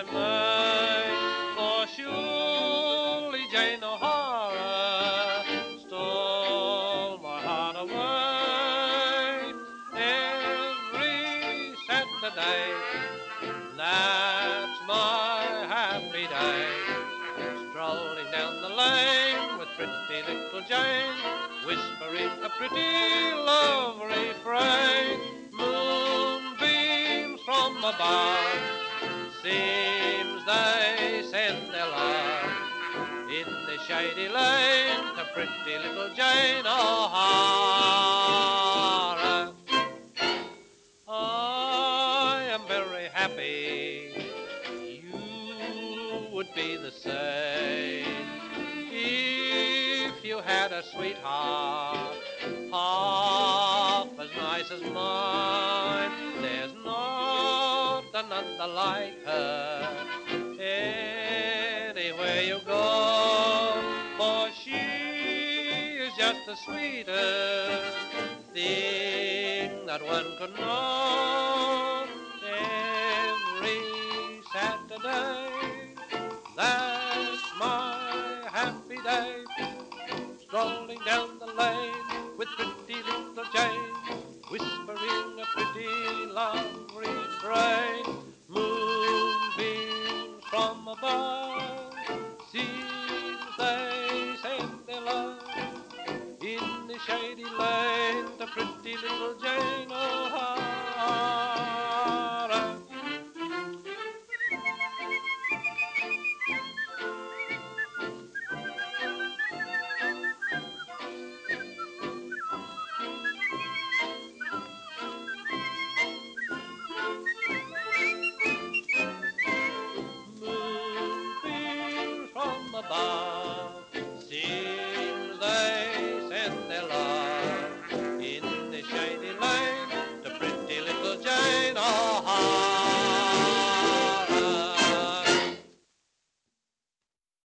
I may, for surely Jane O'Hara stole my heart away every Saturday. That's my happy day, strolling down the lane with pretty little Jane, whispering a pretty love refrain. Moonbeams from above, seems they send their love in the shady lane to pretty little Jane O'Hara. I am very happy, you would be the same if you had a sweetheart half as nice as mine. There's not another like her anywhere you go, for she is just the sweetest thing that one could know. Every Saturday, that's my happy day, strolling down the lane with pretty little Jane.